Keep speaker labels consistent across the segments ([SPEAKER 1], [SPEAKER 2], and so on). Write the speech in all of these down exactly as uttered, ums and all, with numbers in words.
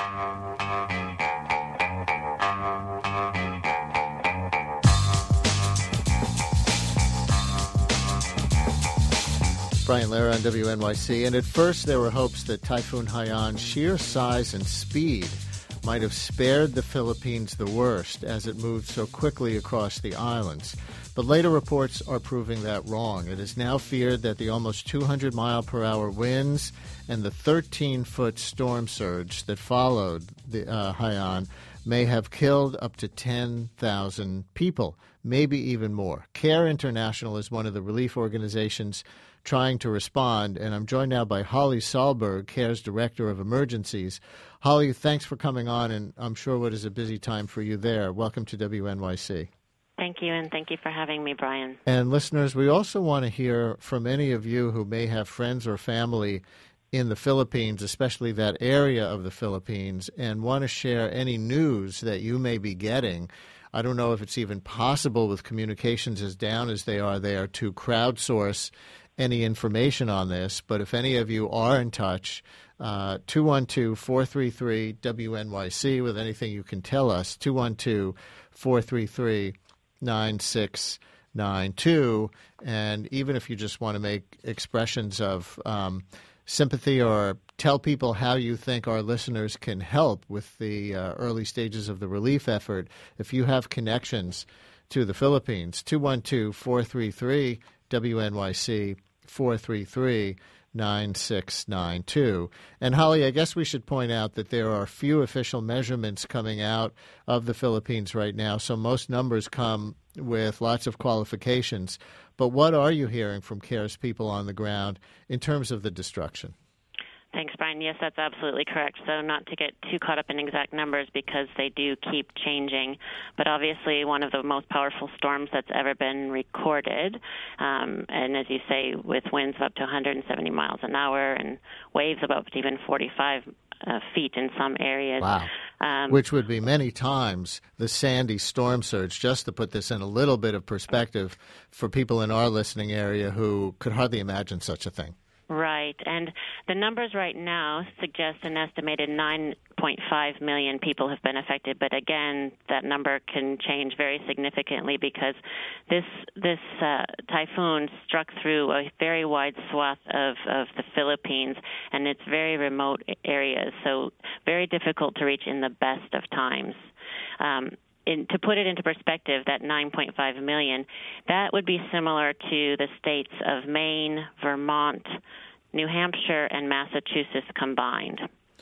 [SPEAKER 1] Brian Lehrer on W N Y C. And at first there were hopes that Typhoon Haiyan's sheer size and speed might have spared the Philippines the worst as it moved so quickly across the islands. But later reports are proving that wrong. It is now feared that the almost two hundred mile per hour winds and the thirteen foot storm surge that followed the uh, Haiyan may have killed up to ten thousand people, maybe even more. CARE International is one of the relief organizations trying to respond, and I'm joined now by Holly Sahlberg, CARE's Director of Emergencies. Holly, thanks for coming on, and I'm sure what is a busy time for you there. Welcome to W N Y C.
[SPEAKER 2] Thank you, and thank you for having me, Brian.
[SPEAKER 1] And listeners, we also want to hear from any of you who may have friends or family in the Philippines, especially that area of the Philippines, and want to share any news that you may be getting. I don't know if it's even possible with communications as down as they are there to crowdsource any information on this, but if any of you are in touch, uh, two one two, four three three, W N Y C with anything you can tell us, two one two, four three three, nine six nine two. And even if you just want to make expressions of um, sympathy or tell people how you think our listeners can help with the uh, early stages of the relief effort, if you have connections to the Philippines, two one two, four three three, W N Y C, four three three, nine six nine two. And Holly, I guess we should point out that there are few official measurements coming out of the Philippines right now, so most numbers come with lots of qualifications. But what are you hearing from CARE's people on the ground in terms of the destruction?
[SPEAKER 2] Thanks, Brian. Yes, that's absolutely correct. So not to get too caught up in exact numbers because they do keep changing. But obviously one of the most powerful storms that's ever been recorded. Um, and as you say, with winds of up to one hundred seventy miles an hour and waves of up to even forty-five uh, feet in some areas.
[SPEAKER 1] Wow. Um, Which would be many times the Sandy storm surge, just to put this in a little bit of perspective for people in our listening area who could hardly imagine such a thing.
[SPEAKER 2] Right, and the numbers right now suggest an estimated nine point five million people have been affected, but again, that number can change very significantly because this this uh, typhoon struck through a very wide swath of, of the Philippines, and it's very remote areas, so very difficult to reach in the best of times. Um, In, to put it into perspective, that nine point five million, that would be similar to the states of Maine, Vermont, New Hampshire, and Massachusetts combined.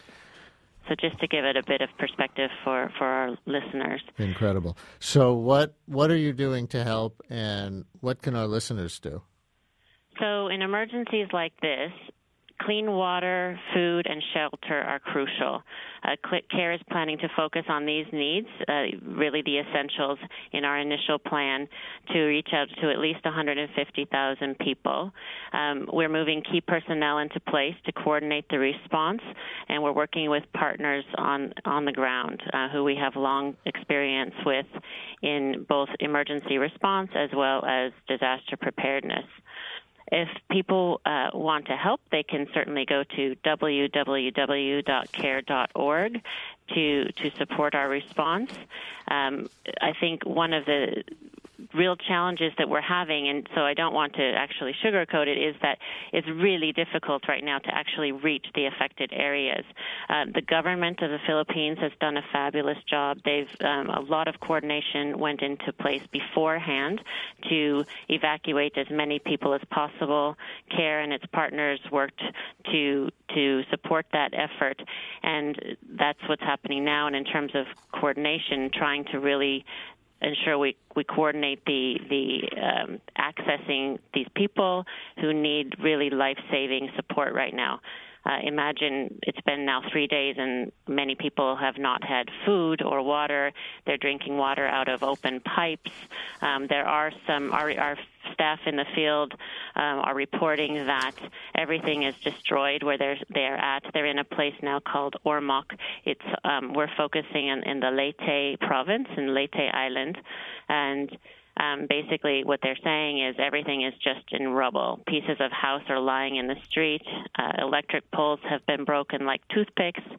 [SPEAKER 2] So just to give it a bit of perspective for, for our listeners.
[SPEAKER 1] Incredible. So what what are you doing to help, and what can our listeners do?
[SPEAKER 2] So in emergencies like this, clean water, food, and shelter are crucial. Uh, CARE is planning to focus on these needs, uh, really the essentials, in our initial plan to reach out to at least one hundred fifty thousand people. Um, we're moving key personnel into place to coordinate the response, and we're working with partners on, on the ground uh, who we have long experience with in both emergency response as well as disaster preparedness. If people uh, want to help, they can certainly go to w w w dot care dot org to to support our response. Um, I think one of the real challenges that we're having, and so I don't want to actually sugarcoat it, is that it's really difficult right now to actually reach the affected areas. Uh, the government of the Philippines has done a fabulous job. They've um, a lot of coordination went into place beforehand to evacuate as many people as possible. CARE and its partners worked to to support that effort, and that's what's happening now. And in terms of coordination, trying to really ensure we, we coordinate the the um, accessing these people who need really life-saving support right now. Uh, imagine it's been now three days and many people have not had food or water. They're drinking water out of open pipes. Um, there are some, our, our staff in the field um, are reporting that everything is destroyed where they're, they're at. They're in a place now called Ormoc. It's, um, we're focusing in, in the Leyte province, in Leyte Island, and Um, basically, what they're saying is everything is just in rubble. Pieces of house are lying in the street. Uh, electric poles have been broken like toothpicks.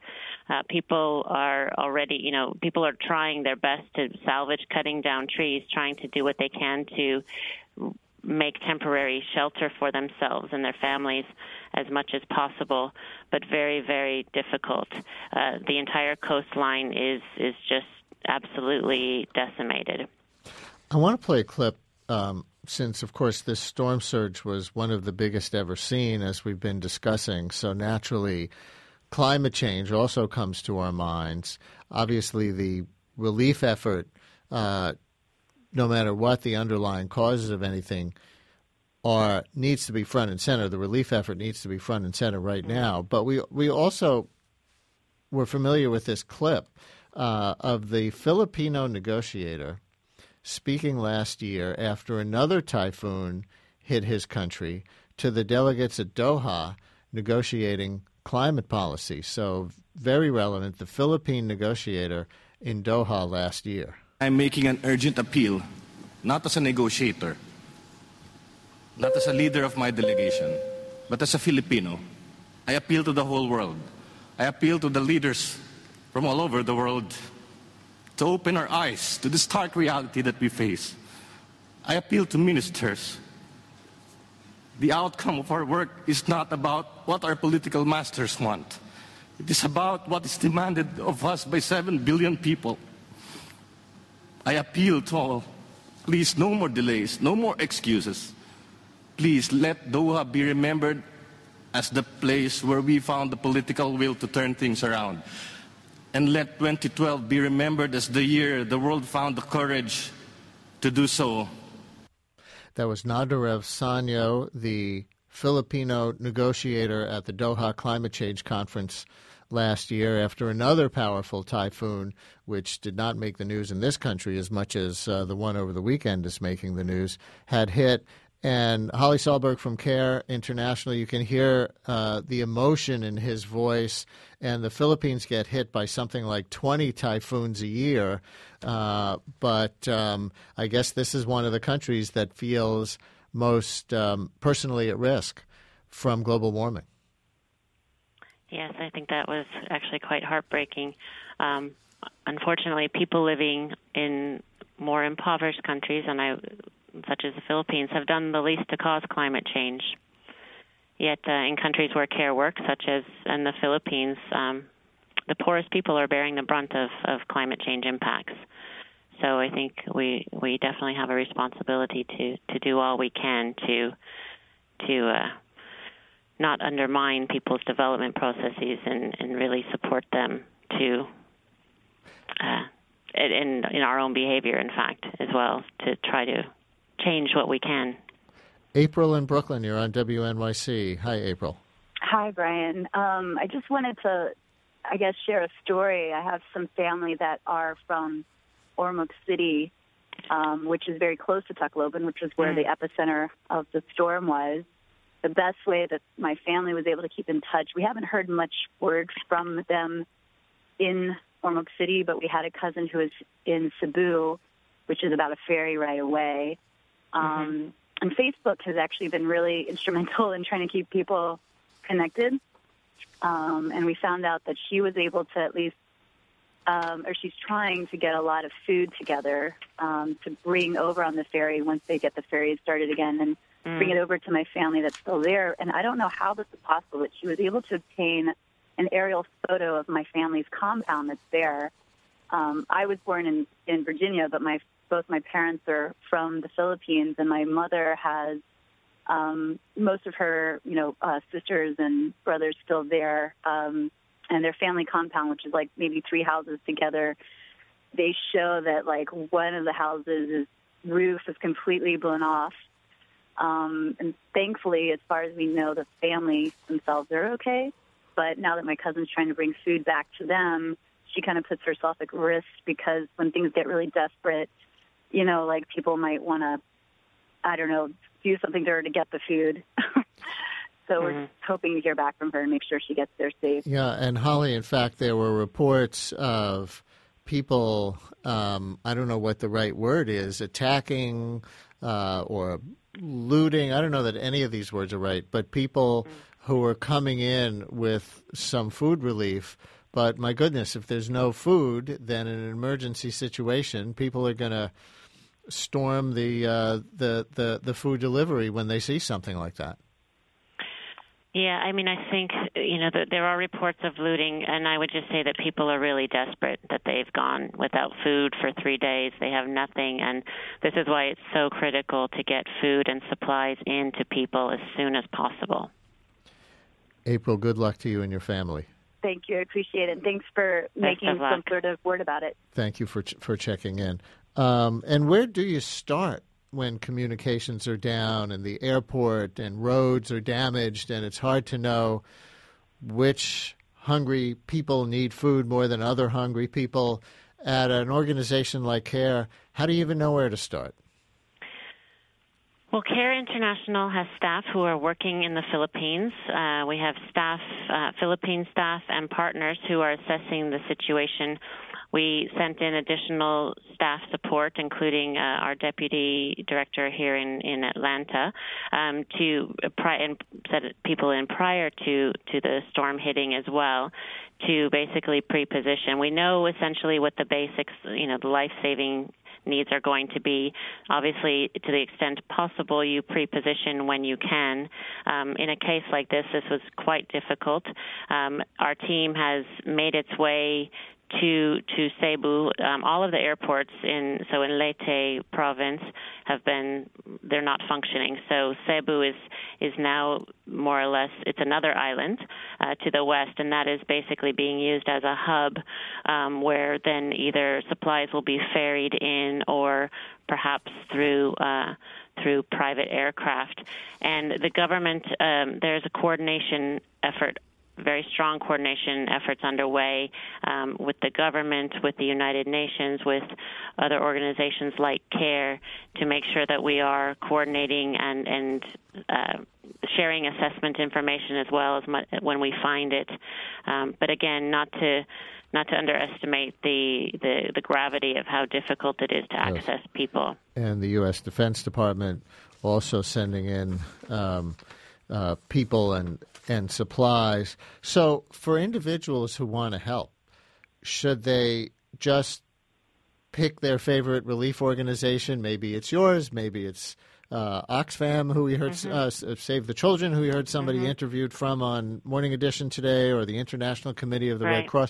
[SPEAKER 2] Uh, people are already, you know, people are trying their best to salvage cutting down trees, trying to do what they can to make temporary shelter for themselves and their families as much as possible, but very, very difficult. Uh, the entire coastline is, is just absolutely decimated.
[SPEAKER 1] I want to play a clip um, since, of course, this storm surge was one of the biggest ever seen, as we've been discussing. So naturally, climate change also comes to our minds. Obviously, the relief effort, uh, no matter what the underlying causes of anything, are needs to be front and center. The relief effort needs to be front and center right now. But we we also were familiar with this clip uh, of the Filipino negotiator speaking last year after another typhoon hit his country to the delegates at Doha negotiating climate policy. So very relevant, the Philippine negotiator in Doha last year.
[SPEAKER 3] I'm making an urgent appeal, not as a negotiator, not as a leader of my delegation, but as a Filipino. I appeal to the whole world. I appeal to the leaders from all over the world to open our eyes to the stark reality that we face. I appeal to ministers. The outcome of our work is not about what our political masters want. It is about what is demanded of us by seven billion people. I appeal to all, please, no more delays, no more excuses. Please let Doha be remembered as the place where we found the political will to turn things around. And let twenty twelve be remembered as the year the world found the courage to do so.
[SPEAKER 1] That was Nadarev Sanyo, the Filipino negotiator at the Doha Climate Change Conference last year after another powerful typhoon, which did not make the news in this country as much as uh, the one over the weekend is making the news, had hit. And Holly Sahlberg from CARE International, you can hear uh, the emotion in his voice. And the Philippines get hit by something like twenty typhoons a year. Uh, but um, I guess this is one of the countries that feels most um, personally at risk from global warming.
[SPEAKER 2] Yes, I think that was actually quite heartbreaking. Um, unfortunately, people living in more impoverished countries, and I, such as the Philippines, have done the least to cause climate change. Yet uh, in countries where CARE works, such as in the Philippines, um, the poorest people are bearing the brunt of, of climate change impacts. So I think we we definitely have a responsibility to, to do all we can to to uh, not undermine people's development processes and, and really support them to uh, in in our own behavior, in fact, as well, to try to change what we can.
[SPEAKER 1] April in Brooklyn, you're on W N Y C. Hi, April.
[SPEAKER 4] Hi, Brian. Um, I just wanted to, I guess, share a story. I have some family that are from Ormoc City, um, which is very close to Tacloban, which is where mm. the epicenter of the storm was. The best way that my family was able to keep in touch, we haven't heard much word from them in Ormoc City, but we had a cousin who was in Cebu, which is about a ferry right away. Um, mm-hmm. And Facebook has actually been really instrumental in trying to keep people connected. Um, and we found out that she was able to at least, um, or she's trying to get a lot of food together um, to bring over on the ferry once they get the ferry started again and mm. bring it over to my family that's still there. And I don't know how this is possible, but she was able to obtain an aerial photo of my family's compound that's there. Um, I was born in, in Virginia, but my both my parents are from the Philippines, and my mother has um, most of her, you know, uh, sisters and brothers still there, um, and their family compound, which is like maybe three houses together. They show that like one of the houses' roof is completely blown off, um, and thankfully, as far as we know, the family themselves are okay. But now that my cousin's trying to bring food back to them, she kind of puts herself at risk because when things get really desperate, you know, like people might want to, I don't know, do something to her to get the food. So mm-hmm. we're hoping to hear back from her and make sure she gets there safe.
[SPEAKER 1] Yeah, and Holly, in fact, there were reports of people, um, I don't know what the right word is, attacking uh, or looting. I don't know that any of these words are right, but people mm-hmm. who were coming in with some food relief, But my goodness, if there's no food, then in an emergency situation, people are going to storm the, uh, the the the food delivery when they see something like that.
[SPEAKER 2] Yeah, I mean, I think, you know, that there are reports of looting, and I would just say that people are really desperate, that they've gone without food for three days. They have nothing, and this is why it's so critical to get food and supplies into people as soon as possible.
[SPEAKER 1] April, good luck to you and your family.
[SPEAKER 4] Thank you. I appreciate it. Thanks for making some sort of word about it.
[SPEAKER 1] Thank you for ch- for checking in. Um, and where do you start when communications are down and the airport and roads are damaged and it's hard to know which hungry people need food more than other hungry people at an organization like CARE? How do you even know where to start?
[SPEAKER 2] Well, CARE International has staff who are working in the Philippines. Uh, we have staff, uh, Philippine staff and partners who are assessing the situation. We sent in additional staff support, including uh, our deputy director here in, in Atlanta, um, to pri- and set people in prior to, to the storm hitting as well, to basically pre-position. We know essentially what the basics, you know, the life-saving needs are going to be. Obviously, to the extent possible, you pre-position when you can. Um, in a case like this, this was quite difficult. Um, our team has made its way to to Cebu. Um, all of the airports in so in Leyte province have been they're not functioning. So Cebu is is now more or less it's another island uh, to the west, and that is basically being used as a hub um, where then either supplies will be ferried in or perhaps through uh, through private aircraft. And the government um, there's a coordination effort. Very strong coordination efforts underway um, with the government, with the United Nations, with other organizations like CARE to make sure that we are coordinating and, and uh, sharing assessment information as well as much when we find it. Um, but again, not to not to underestimate the, the, the gravity of how difficult it is to access yes. people.
[SPEAKER 1] And the U S Defense Department also sending in um, uh, people and and supplies. So for individuals who want to help, should they just pick their favorite relief organization? Maybe it's yours, maybe it's uh, Oxfam, who we heard, mm-hmm. uh, Save the Children, who we heard somebody mm-hmm. interviewed from on Morning Edition today, or the International Committee of the right. Red Cross.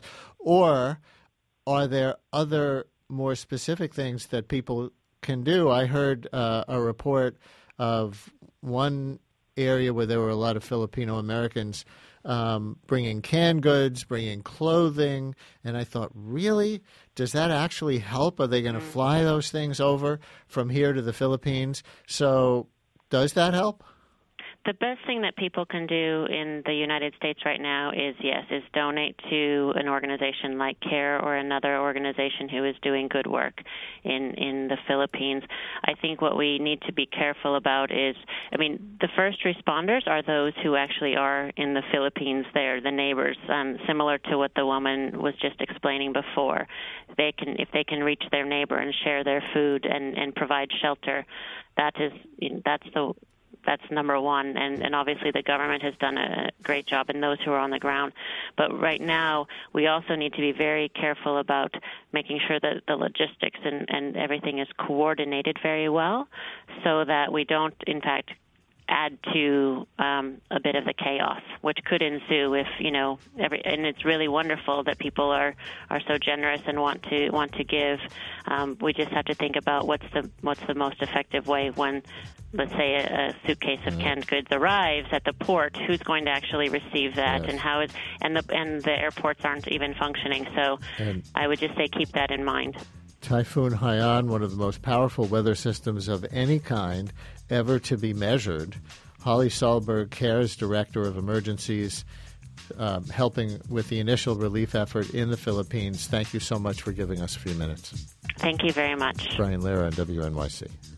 [SPEAKER 1] Or are there other more specific things that people can do? I heard uh, a report of one area where there were a lot of Filipino Americans um, bringing canned goods, bringing clothing, and I thought, really? Does that actually help? Are they going to fly those things over from here to the Philippines? So does that help?
[SPEAKER 2] The best thing that people can do in the United States right now is, yes, is donate to an organization like CARE or another organization who is doing good work in, in the Philippines. I think what we need to be careful about is, I mean, the first responders are those who actually are in the Philippines there, the neighbors, um, similar to what the woman was just explaining before. They can, if they can reach their neighbor and share their food and, and provide shelter, that is, you know, that's the That's number one, and, and obviously the government has done a great job in those who are on the ground. But right now, we also need to be very careful about making sure that the logistics and, and everything is coordinated very well so that we don't, in fact, add to um, a bit of the chaos, which could ensue if, you know, every, and it's really wonderful that people are, are so generous and want to want to give. Um, we just have to think about what's the what's the most effective way when, let's say, a, a suitcase of canned goods arrives at the port. Who's going to actually receive that, yes. and how is and the and the airports aren't even functioning. So and I would just say keep that in mind.
[SPEAKER 1] Typhoon Haiyan, one of the most powerful weather systems of any kind ever to be measured. Holly Sahlberg, CARE's Director of Emergencies, um, helping with the initial relief effort in the Philippines. Thank you so much for giving us a few minutes.
[SPEAKER 2] Thank you very much.
[SPEAKER 1] Brian Lehrer on W N Y C.